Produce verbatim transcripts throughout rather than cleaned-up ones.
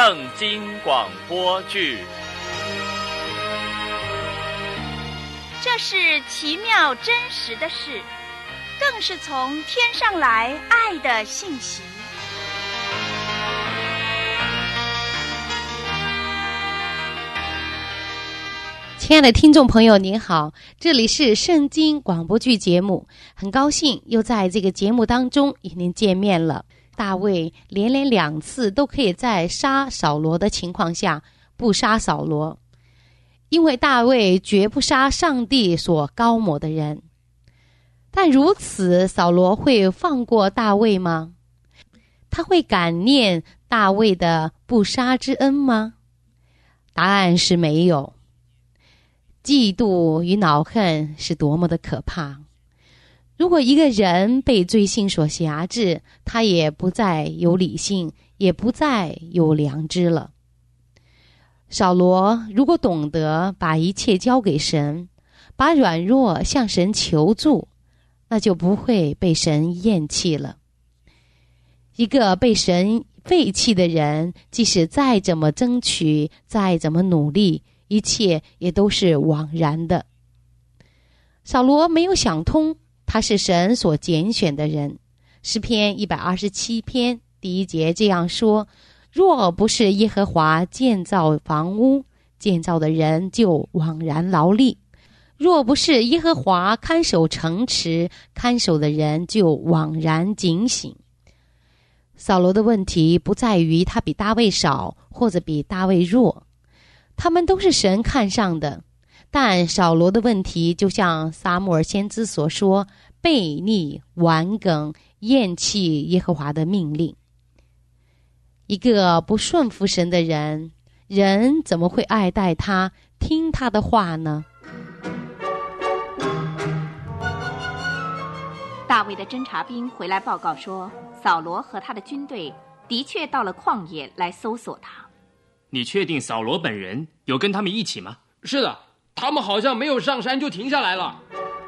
圣经广播剧。 这是奇妙真实的事，更是从天上来爱的信息。 亲爱的听众朋友您好，这里是圣经广播剧节目，很高兴又在这个节目当中与您见面了。大卫连连两次都可以在杀扫罗的情况下不杀扫罗，因为大卫绝不杀上帝所膏抹的人。但如此，扫罗会放过大卫吗？他会感念大卫的不杀之恩吗？答案是没有。嫉妒与恼恨是多么的可怕！如果一个人被罪性所辖制，他也不再有理性，也不再有良知了。扫罗如果懂得把一切交给神，把软弱向神求助，那就不会被神厌弃了。一个被神废弃的人，即使再怎么争取，再怎么努力，一切也都是枉然的。扫罗没有想通，他是神所拣选的人。诗篇一百二十七篇第一节这样说：若不是耶和华建造房屋，建造的人就枉然劳力；若不是耶和华看守城池，看守的人就枉然警醒。扫罗的问题不在于他比大卫少，或者比大卫弱，他们都是神看上的。但扫罗的问题就像撒母耳先知所说，悖逆顽梗，厌弃耶和华的命令。一个不顺服神的人，人怎么会爱戴他，听他的话呢？ 大卫的侦察兵回来报告说，扫罗和他的军队的确到了旷野来搜索他。 你确定扫罗本人有跟他们一起吗？ 是的，他们好像没有上山就停下来了。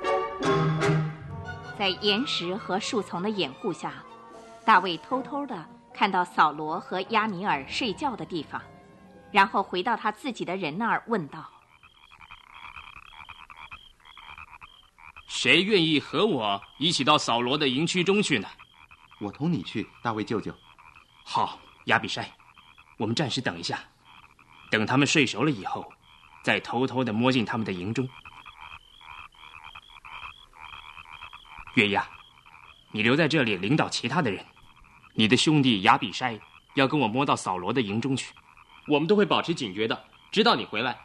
在岩石和树丛的掩护下，大卫偷偷地看到扫罗和亚尼尔睡觉的地方，然后回到他自己的人那儿问道： 谁愿意和我一起到扫罗的营区中去呢？ 我同你去，大卫舅舅。 好，亚比筛，我们暂时等一下，等他们睡熟了以后，再偷偷地摸进他们的营中。约押，你留在这里领导其他的人，你的兄弟亚比筛要跟我摸到扫罗的营中去。 我们都会保持警觉的，直到你回来。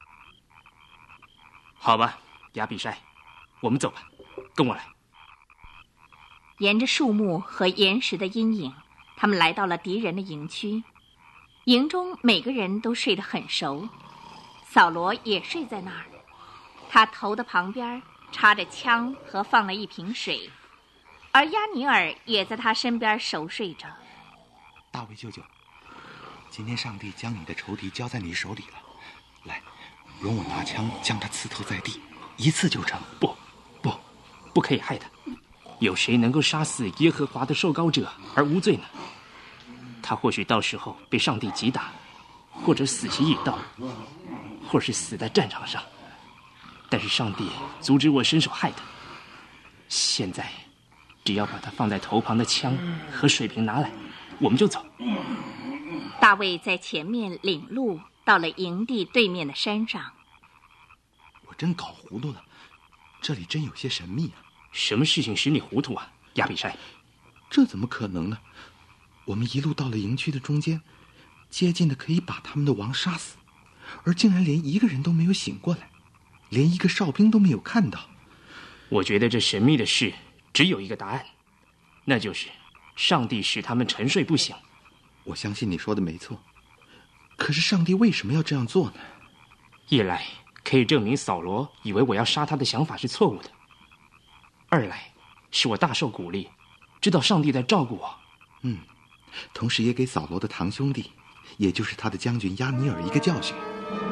好吧，亚比筛，我们走吧，跟我来。 沿着树木和岩石的阴影，他们来到了敌人的营区。营中每个人都睡得很熟，扫罗也睡在那儿，他头的旁边插着枪和放了一瓶水，而亚尼尔也在他身边熟睡着。 大卫舅舅，今天上帝将你的仇敌交在你手里了，来，容我拿枪将他刺透在地，一刺就成。 不不不可以害他，有谁能够杀死耶和华的受膏者而无罪呢？他或许到时候被上帝击打，或者死期已到，或是死在战场上，但是上帝阻止我伸手害他。现在只要把他放在头旁的枪和水瓶拿来，我们就走。 大卫在前面领路，到了营地对面的山上。 我真搞糊涂了，这里真有些神秘啊。 什么事情使你糊涂啊，亚比筛？ 这怎么可能呢？我们一路到了营区的中间，接近的可以把他们的王杀死，而竟然连一个人都没有醒过来，连一个哨兵都没有看到。 我觉得这神秘的事只有一个答案，那就是上帝使他们沉睡不醒。 我相信你说的没错，可是上帝为什么要这样做呢？ 一来可以证明扫罗以为我要杀他的想法是错误的，二来使我大受鼓励，知道上帝在照顾我。 嗯，同时也给扫罗的堂兄弟，也就是他的将军亚尼尔一个教训。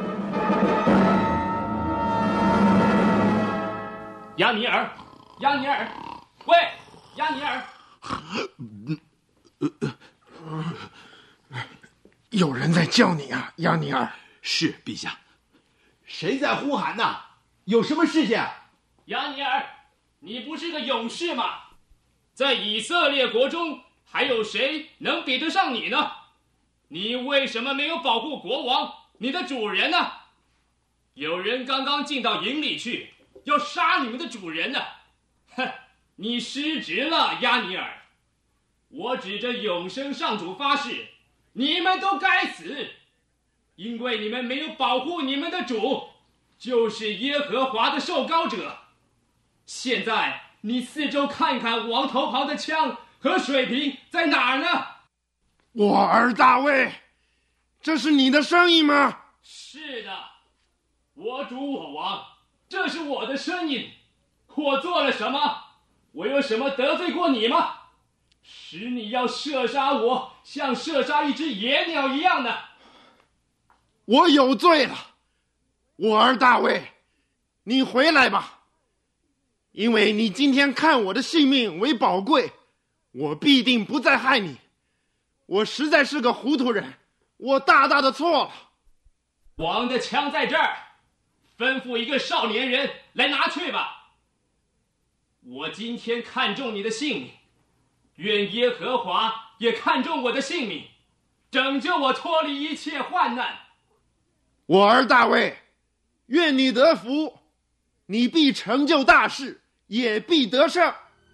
亚尼尔，亚尼尔，喂，亚尼尔！ 有人在叫你啊，亚尼尔。 是，陛下。 谁在呼喊呢？有什么事情？ 亚尼尔，你不是个勇士吗？在以色列国中，还有谁能比得上你呢？你为什么没有保护国王，你的主人呢？有人刚刚进到营里去，要杀你们的主人呢。哼，你失职了，亚尼尔。我指着永生上主发誓，你们都该死，因为你们没有保护你们的主，就是耶和华的受膏者。现在你四周看看，王头旁的枪和水瓶在哪儿呢？ 我儿大卫，这是你的声音吗？ 是的，我主我王，这是我的声音。我做了什么？我有什么得罪过你吗？使你要射杀我，像射杀一只野鸟一样的。 我有罪了，我儿大卫，你回来吧，因为你今天看我的性命为宝贵，我必定不再害你。我实在是个糊涂人，我大大的错了。 王的枪在这儿，吩咐一个少年人来拿去吧。我今天看中你的性命，愿耶和华也看中我的性命，拯救我脱离一切患难。 我儿大卫，愿你得福，你必成就大事，也必得胜。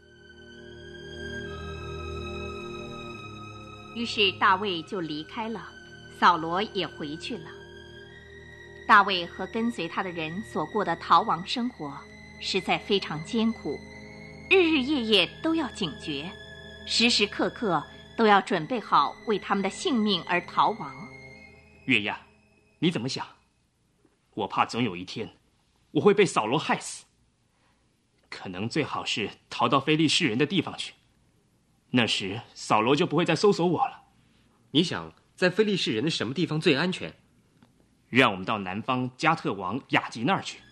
于是大卫就离开了，扫罗也回去了。大卫和跟随他的人所过的逃亡生活实在非常艰苦，日日夜夜都要警觉，时时刻刻都要准备好为他们的性命而逃亡。 约押，你怎么想？我怕总有一天我会被扫罗害死，可能最好是逃到非利士人的地方去，那时扫罗就不会再搜索我了。 你想在非利士人的什么地方最安全？ 让我们到南方加特王雅吉那儿去。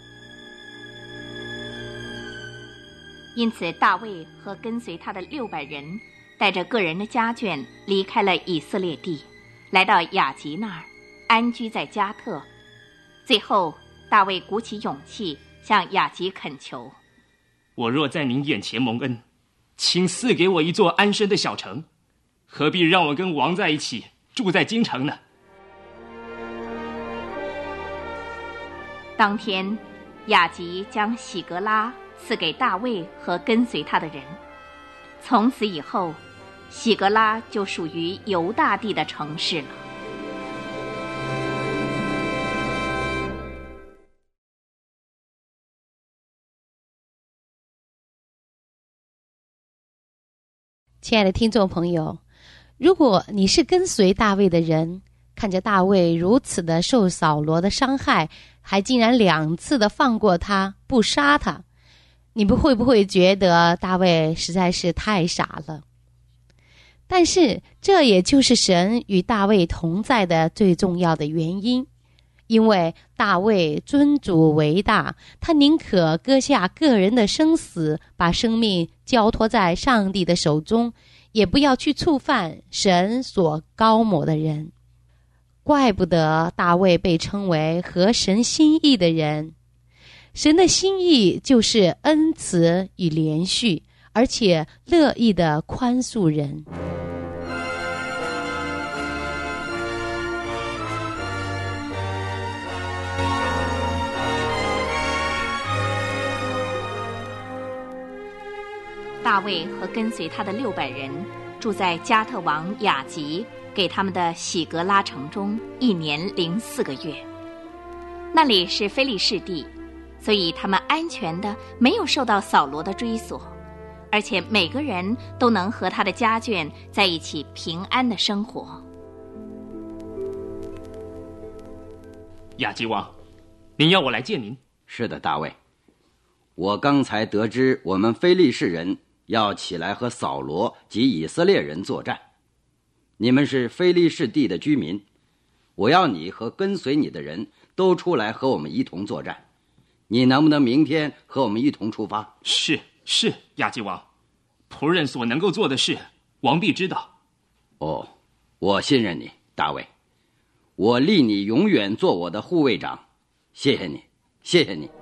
因此大卫和跟随他的六百人带着个人的家眷离开了以色列地，来到雅吉那儿安居在加特。最后大卫鼓起勇气向雅吉恳求， 我若在您眼前蒙恩，请赐给我一座安身的小城，何必让我跟王在一起住在京城呢？ 当天雅吉将喜格拉赐给大卫和跟随他的人，从此以后喜格拉就属于犹大地的城市了。 亲爱的听众朋友，如果你是跟随大卫的人，看着大卫如此的受扫罗的伤害，还竟然两次的放过他，不杀他，你们会不会觉得大卫实在是太傻了？但是这也就是神与大卫同在的最重要的原因，因为大卫尊主为大，他宁可割下个人的生死，把生命交托在上帝的手中，也不要去触犯神所膏抹的人。怪不得大卫被称为合神心意的人。神的心意就是恩慈与怜恤，而且乐意的宽恕人。 大卫和跟随他的六百人住在加特王雅吉给他们的喜格拉城中一年零四个月。那里是非利士地，所以他们安全的没有受到扫罗的追索，而且每个人都能和他的家眷在一起平安的生活。 雅吉王，您要我来见您？ 是的，大卫，我刚才得知我们非利士人要起来和扫罗及以色列人作战。你们是非利士地的居民，我要你和跟随你的人都出来和我们一同作战。你能不能明天和我们一同出发？ 是是，雅吉王，仆人所能够做的事，王必知道。 哦，我信任你。 大卫，我立你永远做我的护卫长，谢谢你，谢谢你。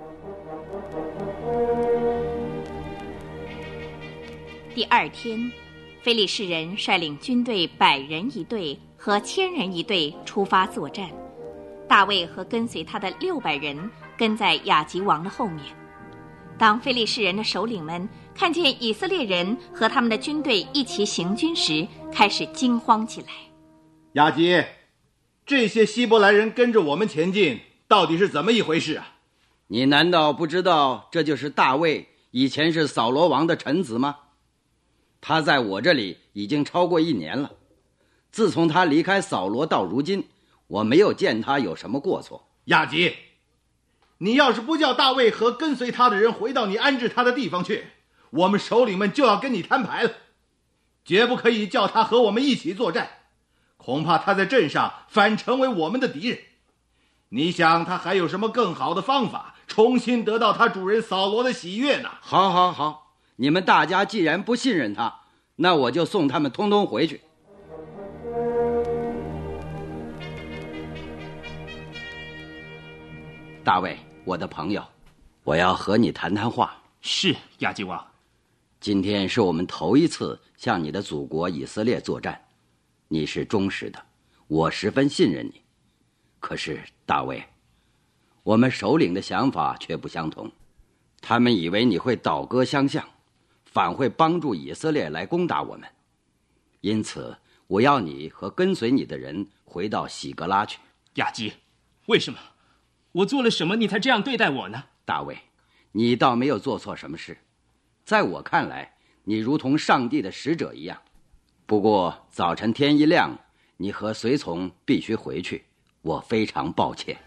第二天，非利士人率领军队百人一队和千人一队出发作战，大卫和跟随他的六百人跟在亚吉王的后面。当非利士人的首领们看见以色列人和他们的军队一起行军时，开始惊慌起来。 亚吉，这些希伯来人跟着我们前进，到底是怎么一回事啊？ 你难道不知道这就是大卫以前是扫罗王的臣子吗？他在我这里已经超过一年了，自从他离开扫罗到如今，我没有见他有什么过错。 亚吉，你要是不叫大卫和跟随他的人回到你安置他的地方去，我们首领们就要跟你摊牌了，绝不可以叫他和我们一起作战，恐怕他在镇上反成为我们的敌人。你想他还有什么更好的方法重新得到他主人扫罗的喜悦呢？ 好好好，你们大家既然不信任他，那我就送他们通通回去。大卫，我的朋友，我要和你谈谈话。 是，亚吉王。 今天是我们头一次向你的祖国以色列作战，你是忠实的，我十分信任你。可是大卫，我们首领的想法却不相同，他们以为你会倒戈相向，反会帮助以色列来攻打我们。因此我要你和跟随你的人回到喜格拉去。 亚吉，为什么？我做了什么你才这样对待我呢？ 大卫，你倒没有做错什么事，在我看来，你如同上帝的使者一样。不过早晨天一亮，你和随从必须回去，我非常抱歉。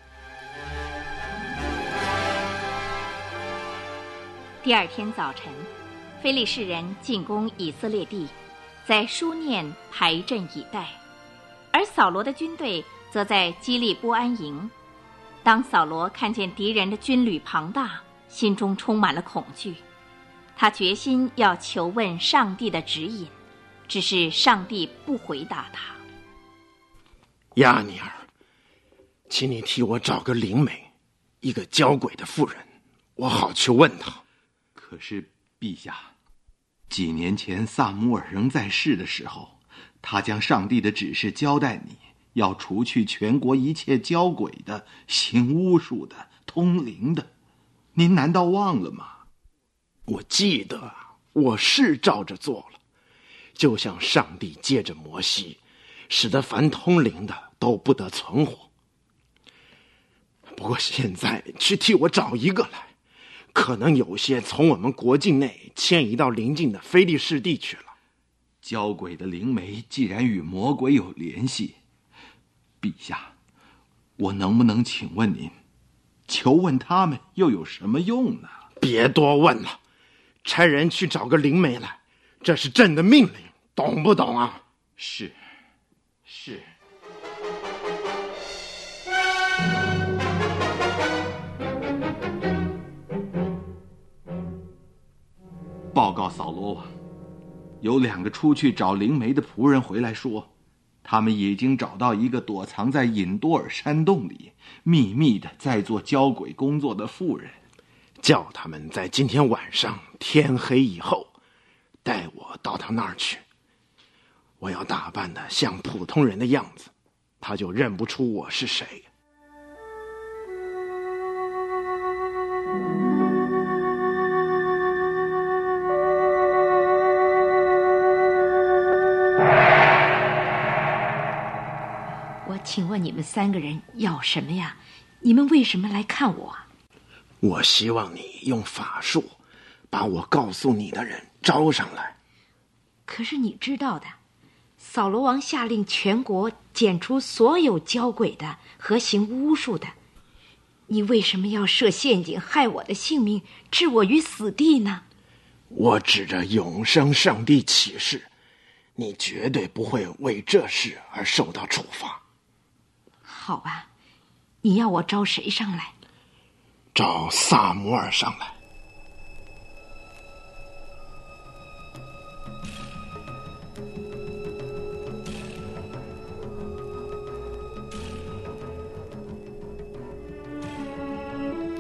第二天早晨，非利士人进攻以色列地，在书念排阵以待，而扫罗的军队则在基利波安营。当扫罗看见敌人的军旅庞大，心中充满了恐惧，他决心要求问上帝的指引，只是上帝不回答他。 亚尼尔，请你替我找个灵媒，一个交鬼的妇人，我好去问她。 可是陛下，几年前萨姆尔仍在世的时候，他将上帝的指示交代你，要除去全国一切交鬼的、行巫术的、通灵的。您难道忘了吗？ 我记得，我是照着做了，就像上帝借着摩西，使得凡通灵的都不得存活。不过现在去替我找一个来，可能有些从我们国境内迁移到邻近的非利士地去了。 交鬼的灵媒既然与魔鬼有联系，陛下，我能不能请问您，求问他们又有什么用呢？ 别多问了，差人去找个灵媒来，这是朕的命令，懂不懂啊？ 是，是。报告扫罗王，有两个出去找灵媒的仆人回来说，他们已经找到一个躲藏在隐多尔山洞里，秘密的在做交鬼工作的妇人， 叫他们在今天晚上天黑以后带我到他那儿去。我要打扮的像普通人的样子，他就认不出我是谁。 请问你们三个人要什么呀？你们为什么来看我？ 我希望你用法术把我告诉你的人招上来。 可是你知道的，扫罗王下令全国剪除所有交鬼的和行巫术的，你为什么要设陷阱害我的性命，置我于死地呢？ 我指着永生上帝起誓，你绝对不会为这事而受到处罚。 好吧，你要我招谁上来？ 找萨摩尔上来。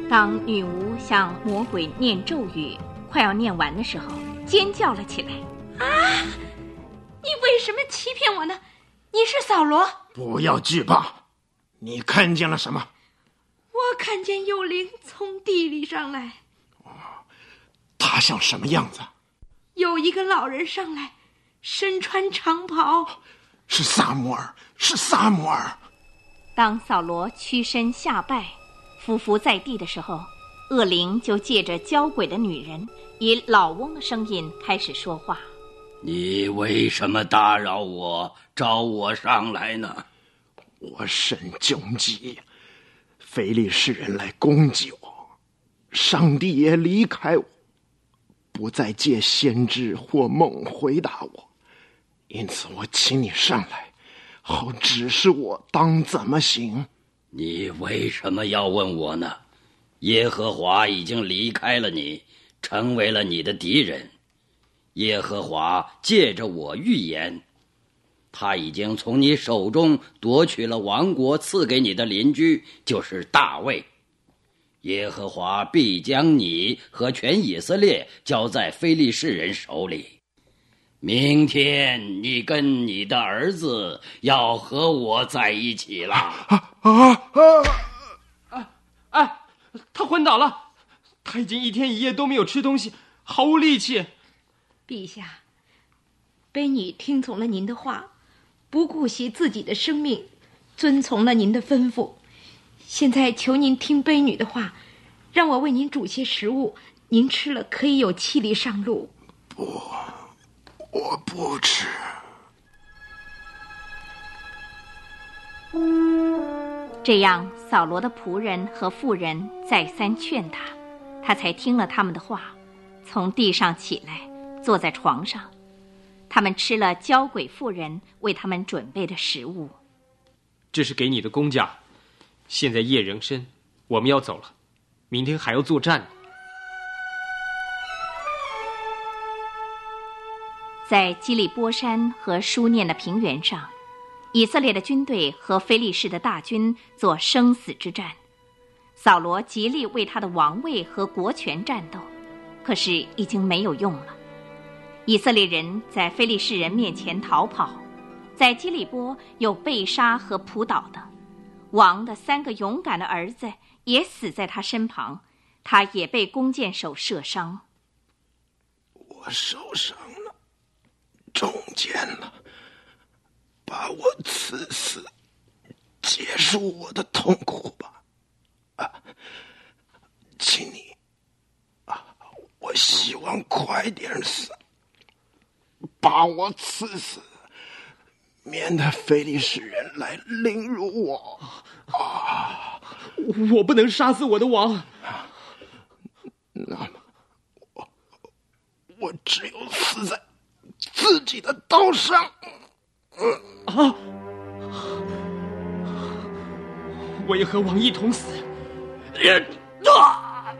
当女巫向魔鬼念咒语，快要念完的时候，尖叫了起来。 啊！你为什么欺骗我呢？你是扫罗？ 不要惧怕，你看见了什么？ 我看见有灵从地里上来。 他像什么样子？ 有一个老人上来，身穿长袍。 是撒母耳，是撒母耳。 当扫罗屈身下拜，匍匐在地的时候，恶灵就借着交鬼的女人，以老翁的声音开始说话。 你为什么打扰我，招我上来呢？ 我甚窘急，非利士人来攻击我，上帝也离开我，不再借先知或梦回答我，因此我请你上来，好指示我当怎么行。 你为什么要问我呢？耶和华已经离开了你，成为了你的敌人。耶和华借着我预言，他已经从你手中夺取了王国，赐给你的邻居，就是大卫。耶和华必将你和全以色列交在非利士人手里。明天你跟你的儿子要和我在一起了。 啊啊啊！哎，他昏倒了，他已经一天一夜都没有吃东西，毫无力气。 陛下，卑女听从了您的话，不顾惜自己的生命，遵从了您的吩咐。现在求您听卑女的话，让我为您煮些食物，您吃了可以有气力上路。 不，我不吃。 这样，扫罗的仆人和妇人再三劝他，他才听了他们的话，从地上起来，坐在床上。他们吃了交鬼妇人为他们准备的食物。 这是给你的工价，现在夜仍深，我们要走了，明天还要作战。 在基利波山和书念的平原上，以色列的军队和非利士的大军做生死之战。扫罗极力为他的王位和国权战斗，可是已经没有用了。以色列人在非利士人面前逃跑，在基利波有被杀和扑倒的，王的三个勇敢的儿子也死在他身旁，他也被弓箭手射伤。 我受伤了，中箭了，把我刺死，结束我的痛苦吧。啊，请你，啊，我希望快点死，把我刺死，免得非利士人来凌辱我。啊， 我不能杀死我的王。 那么，我我只有死在自己的刀上。 啊！我也和王一同死。啊！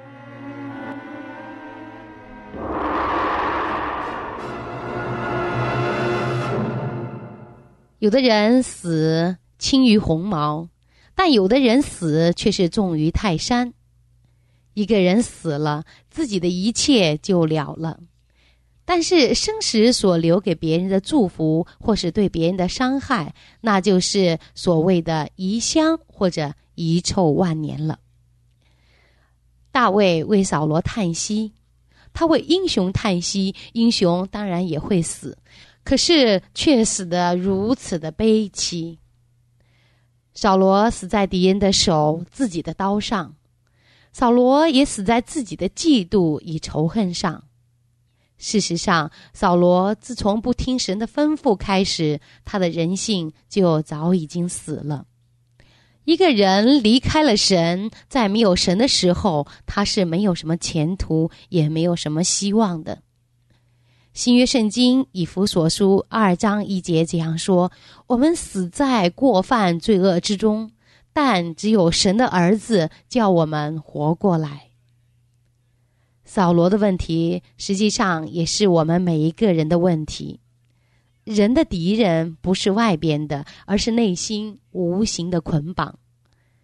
有的人死轻于鸿毛，但有的人死却是重于泰山。一个人死了，自己的一切就了了。但是生时所留给别人的祝福，或是对别人的伤害，那就是所谓的遗香或者遗臭万年了。大卫为扫罗叹息，他为英雄叹息，英雄当然也会死，可是却死得如此的悲戚。扫罗死在敌人的手，自己的刀上；扫罗也死在自己的嫉妒与仇恨上。事实上，扫罗自从不听神的吩咐开始，他的人性就早已经死了。一个人离开了神，在没有神的时候，他是没有什么前途，也没有什么希望的。新约圣经以弗所书二章一节这样说：我们死在过犯罪恶之中，但只有神的儿子叫我们活过来。扫罗的问题实际上也是我们每一个人的问题。人的敌人不是外边的，而是内心无形的捆绑。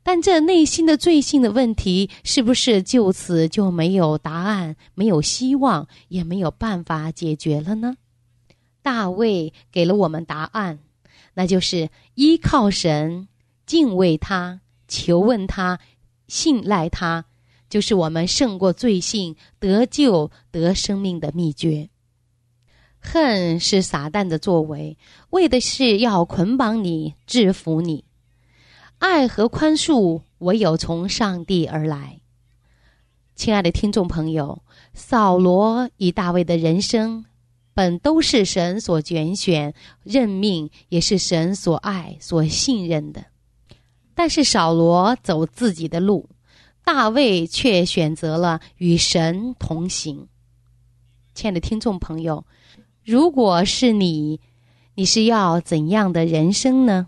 但这内心的罪性的问题，是不是就此就没有答案、没有希望，也没有办法解决了呢？大卫给了我们答案，那就是依靠神，敬畏他，求问他，信赖他，就是我们胜过罪性、得救、得生命的秘诀。恨是撒旦的作为，为的是要捆绑你、制服你。爱和宽恕唯有从上帝而来。亲爱的听众朋友，扫罗与大卫的人生本都是神所拣选、任命，也是神所爱、所信任的。但是扫罗走自己的路，大卫却选择了与神同行。亲爱的听众朋友，如果是你，你是要怎样的人生呢？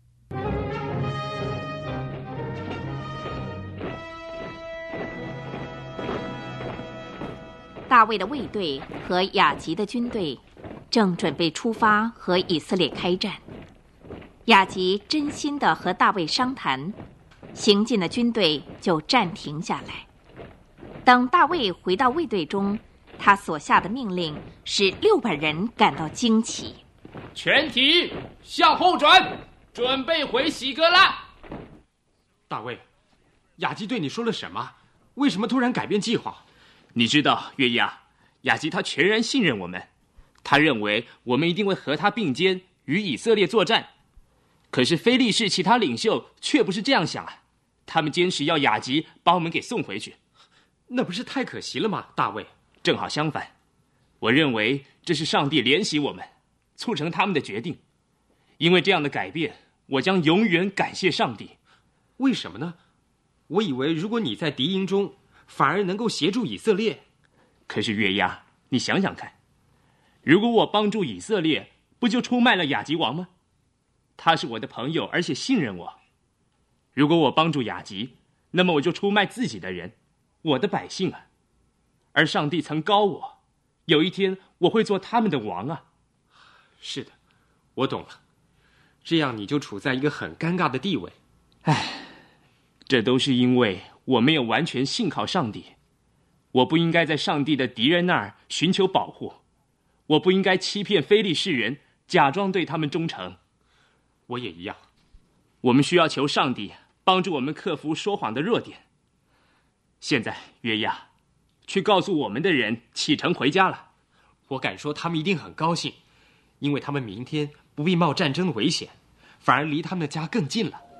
大卫的卫队和雅吉的军队正准备出发和以色列开战。雅吉真心地和大卫商谈，行进的军队就暂停下来。等大卫回到卫队中，他所下的命令使六百人感到惊奇。 全体向后转，准备回喜革拉。 大卫，雅吉对你说了什么？为什么突然改变计划？ 你知道，约押，雅吉他全然信任我们，他认为我们一定会和他并肩与以色列作战。可是非利士其他领袖却不是这样想啊，他们坚持要雅吉把我们给送回去。 那不是太可惜了吗？大卫， 正好相反，我认为这是上帝怜惜我们，促成他们的决定。因为这样的改变，我将永远感谢上帝。 为什么呢？我以为如果你在敌营中，反而能够协助以色列。 可是约押，你想想看，如果我帮助以色列，不就出卖了雅吉王吗？他是我的朋友，而且信任我。如果我帮助雅吉，那么我就出卖自己的人，我的百姓啊。而上帝曾膏我，有一天我会做他们的王啊。 是的，我懂了。这样你就处在一个很尴尬的地位。 唉，这都是因为我没有完全信靠上帝。我不应该在上帝的敌人那儿寻求保护，我不应该欺骗非利士人，假装对他们忠诚。 我也一样。 我们需要求上帝帮助我们克服说谎的弱点。现在约押，去告诉我们的人启程回家了。 我敢说他们一定很高兴，因为他们明天不必冒战争的危险，反而离他们的家更近了。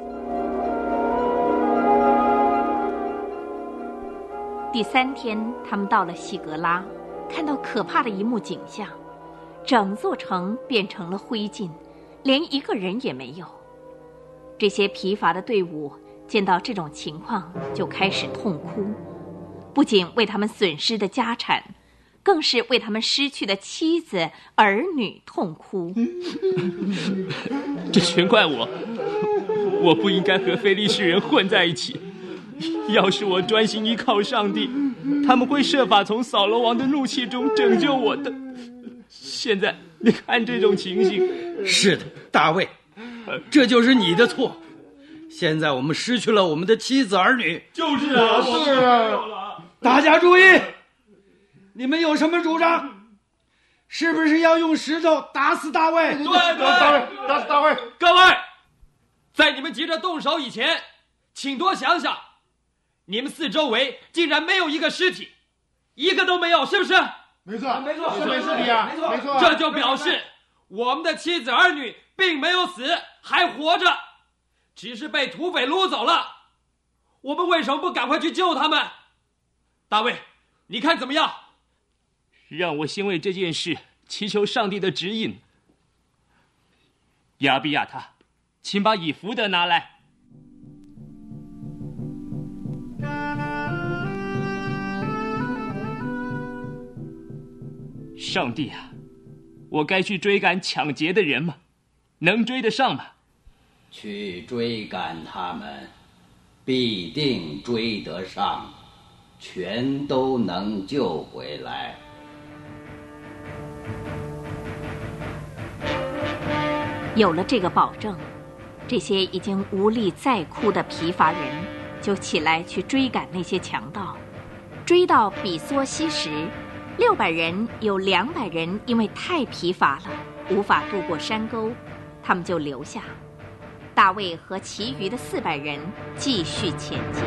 第三天，他们到了西格拉，看到可怕的一幕景象，整座城变成了灰烬，连一个人也没有。这些疲乏的队伍见到这种情况，就开始痛哭，不仅为他们损失的家产，更是为他们失去的妻子儿女痛哭。 这全怪我，我不应该和非利士人混在一起。要是我专心依靠上帝，他们会设法从扫罗王的怒气中拯救我的。现在你看这种情形。 是的，大卫，这就是你的错。现在我们失去了我们的妻子儿女。 就是啊， 是啊。 大家注意，你们有什么主张？是不是要用石头打死大卫？ 对对，大卫，打死大卫。 各位，在你们急着动手以前，请多想想，你们四周围竟然没有一个尸体，一个都没有，是不是？ 没错， 没错， 是没尸体啊，没错。 这就表示我们的妻子儿女并没有死，还活着，只是被土匪掳走了。我们为什么不赶快去救他们？大卫，你看怎么样？ 让我先为这件事祈求上帝的指引。亚比亚他，请把以弗得拿来。上帝啊，我该去追赶抢劫的人吗？能追得上吗？ 去追赶他们，必定追得上，全都能救回来。 有了这个保证， 这些已经无力再哭的疲乏人就起来去追赶那些强盗。追到比索西时，六百人有两百人因为太疲乏了，无法渡过山沟，他们就留下。大卫和其余的四百人继续前进。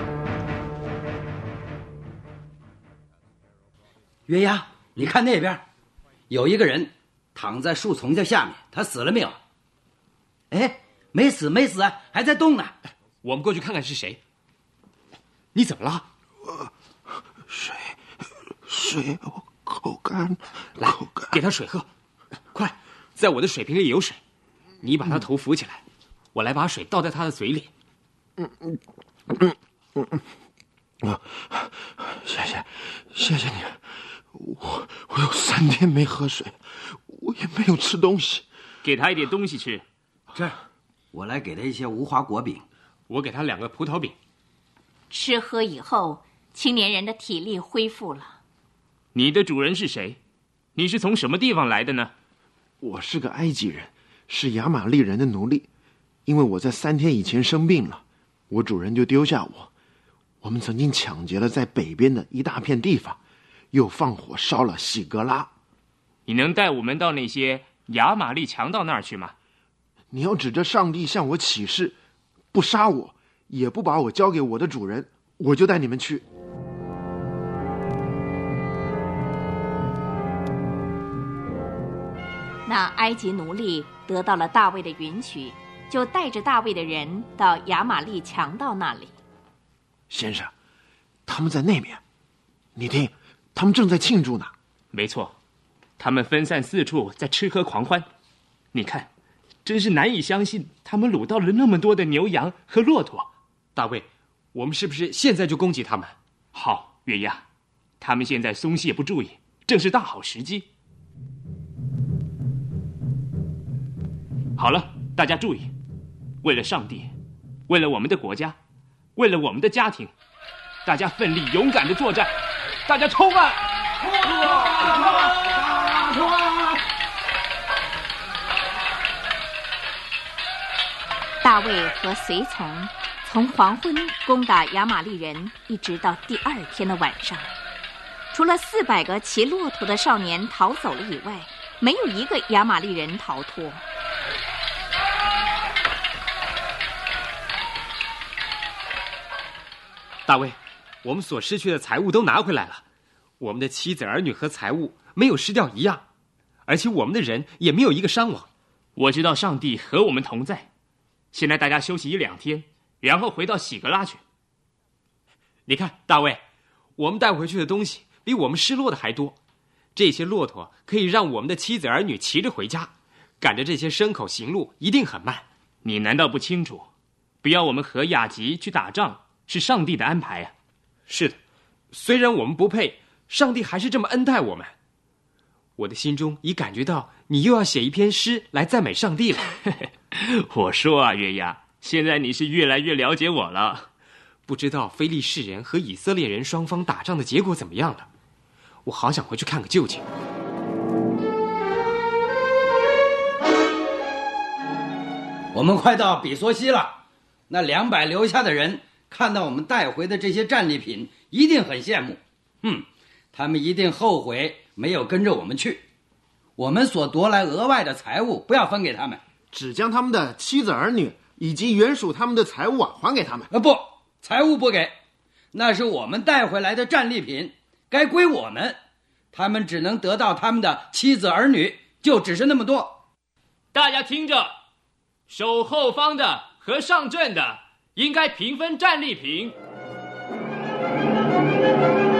约押，你看那边，有一个人躺在树丛的下面，他死了没有？哎，没死，没死，还在动呢。 我们过去看看是谁。你怎么了？ 我水水我口干， 来，给他水喝，快，在我的水瓶里有水，你把他头扶起来，我来把水倒在他的嘴里。 嗯嗯嗯嗯嗯，谢谢谢谢你。我我有三天没喝水，我也没有吃东西。 给他一点东西吃。 这儿，我来给他一些无花果饼。 我给他两个葡萄饼。 吃喝以后，青年人的体力恢复了。 你的主人是谁？你是从什么地方来的呢？ 我是个埃及人，是亚玛力人的奴隶。因为我在三天以前生病了，我主人就丢下我。我们曾经抢劫了在北边的一大片地方，又放火烧了喜格拉。 你能带我们到那些亚玛力强盗那儿去吗？ 你要指着上帝向我起誓，不杀我，也不把我交给我的主人，我就带你们去。 那埃及奴隶得到了大卫的允许，就带着大卫的人到亚玛力强盗那里。 先生，他们在那边，你听，他们正在庆祝呢。 没错，他们分散四处，在吃喝狂欢。你看，真是难以相信，他们掳到了那么多的牛羊和骆驼。 大卫，我们是不是现在就攻击他们？ 好，约押，他们现在松懈不注意，正是大好时机。好了，大家注意，为了上帝，为了我们的国家，为了我们的家庭，大家奋力勇敢的作战，大家冲啊！ 大卫和随从从黄昏攻打亚玛力人，一直到第二天的晚上，除了四百个骑骆驼的少年逃走了以外，没有一个亚玛力人逃脱。 大卫，我们所失去的财物都拿回来了，我们的妻子儿女和财物没有失掉一样，而且我们的人也没有一个伤亡。 我知道上帝和我们同在。现在大家休息一两天，然后回到喜格拉去。 你看，大卫，我们带回去的东西比我们失落的还多。这些骆驼可以让我们的妻子儿女骑着回家，赶着这些牲口行路一定很慢。 你难道不清楚，不要我们和雅吉去打仗是上帝的安排啊？ 是的，虽然我们不配，上帝还是这么恩待我们。我的心中已感觉到你又要写一篇诗来赞美上帝了。 我说啊，约押，现在你是越来越了解我了。 不知道非利士人和以色列人双方打仗的结果怎么样了？我好想回去看个究竟。 我们快到比索西了，那两百留下的人看到我们带回的这些战利品，一定很羡慕。嗯，他们一定后悔没有跟着我们去。我们所夺来额外的财物，不要分给他们， 只将他们的妻子儿女以及原属他们的财物啊还给他们。 呃，不，财物不给，那是我们带回来的战利品，该归我们。他们只能得到他们的妻子儿女，就只是那么多。 大家听着，守后方的和上阵的应该平分战利品。